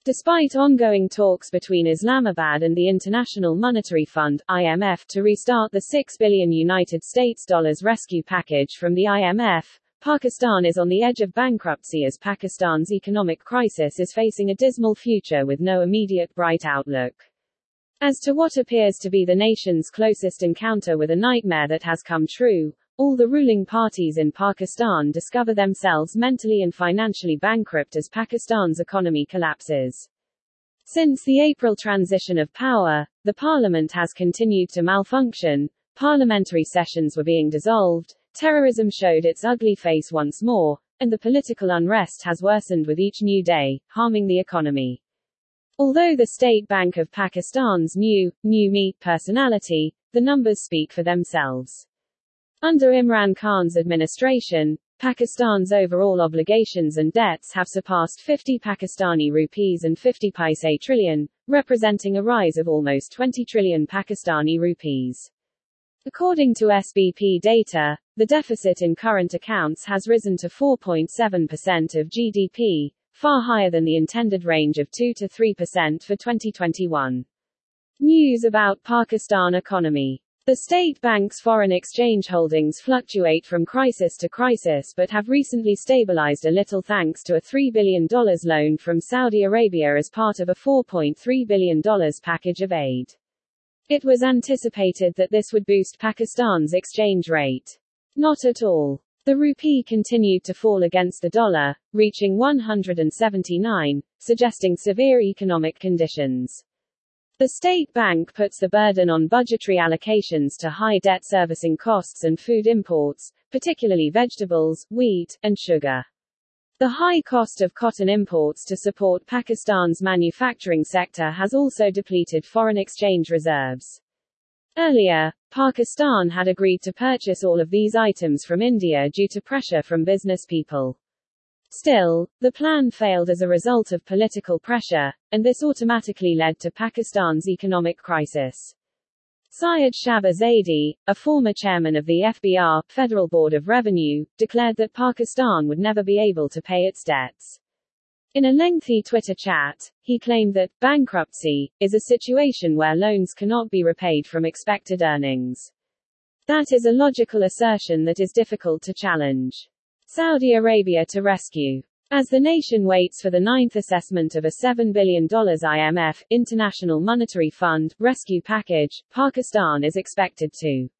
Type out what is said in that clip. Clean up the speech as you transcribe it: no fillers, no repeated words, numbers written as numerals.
Despite ongoing talks between Islamabad and the International Monetary Fund (IMF) to restart the $6 billion United States dollars rescue package from the IMF, Pakistan is on the edge of bankruptcy as Pakistan's economic crisis is facing a dismal future with no immediate bright outlook. As to what appears to be the nation's closest encounter with a nightmare that has come true, all the ruling parties in Pakistan discover themselves mentally and financially bankrupt as Pakistan's economy collapses. Since the April transition of power, the parliament has continued to malfunction, parliamentary sessions were being dissolved, terrorism showed its ugly face once more, and the political unrest has worsened with each new day, harming the economy. Although the State Bank of Pakistan's new meat personality, the numbers speak for themselves. Under Imran Khan's administration, Pakistan's overall obligations and debts have surpassed 50 Pakistani rupees and 50 paise trillion, representing a rise of almost 20 trillion Pakistani rupees. According to SBP data, the deficit in current accounts has risen to 4.7% of GDP, far higher than the intended range of 2 to 3% for 2021. News about Pakistan economy. The state bank's foreign exchange holdings fluctuate from crisis to crisis but have recently stabilized a little thanks to a $3 billion loan from Saudi Arabia as part of a $4.3 billion package of aid. It was anticipated that this would boost Pakistan's exchange rate. Not at all. The rupee continued to fall against the dollar, reaching 179, suggesting severe economic conditions. The state bank puts the burden on budgetary allocations to high debt servicing costs and food imports, particularly vegetables, wheat, and sugar. The high cost of cotton imports to support Pakistan's manufacturing sector has also depleted foreign exchange reserves. Earlier, Pakistan had agreed to purchase all of these items from India due to pressure from business people. Still, the plan failed as a result of political pressure, and this automatically led to Pakistan's economic crisis. Syed Shaba Zaidi, a former chairman of the FBR, Federal Board of Revenue, declared that Pakistan would never be able to pay its debts. In a lengthy Twitter chat, he claimed that bankruptcy is a situation where loans cannot be repaid from expected earnings. That is a logical assertion that is difficult to challenge. Saudi Arabia to rescue. As the nation waits for the ninth assessment of a $7 billion IMF, International Monetary Fund, rescue package, Pakistan is expected to